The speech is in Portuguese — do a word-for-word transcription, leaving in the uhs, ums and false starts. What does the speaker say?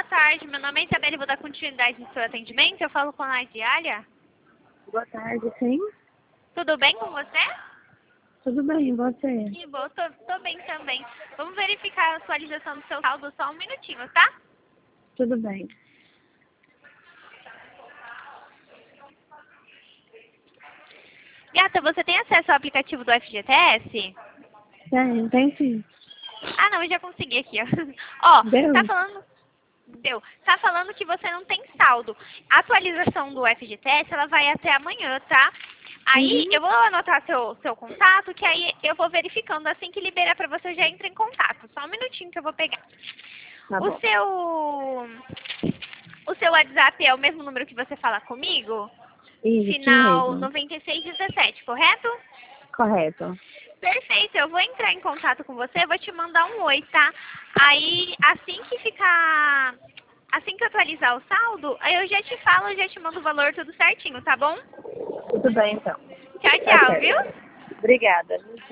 tarde. Meu nome é Isabela e vou dar continuidade no seu atendimento. Eu falo com a Nadiália. Boa tarde, sim. Tudo bem com você? Tudo bem, e você? Que bom, tô, tô bem também. Vamos verificar a atualização do seu saldo só um minutinho, tá? Tudo bem. Gata, você tem acesso ao aplicativo do F G T S? Tem, tem sim. Ah, não, eu já consegui aqui, ó. Ó, Deu? tá falando... Deu. Tá falando que você não tem saldo. A atualização do F G T S, ela vai até amanhã, tá? Aí, Uhum. eu vou anotar seu, seu contato, que aí eu vou verificando. Assim que liberar pra você, eu já entra em contato. Só um minutinho que eu vou pegar. Tá O bom. seu... O seu WhatsApp é o mesmo número que você fala comigo? Isso Final mesmo. noventa e seis dezessete, correto? Correto. Perfeito, eu vou entrar em contato com você, vou te mandar um oi, tá? Aí, assim que ficar... Assim que eu atualizar o saldo, aí eu já te falo, já te mando o valor tudo certinho, tá bom? Tudo bem, então. Tchau, Tá tchau, certo. viu? Obrigada.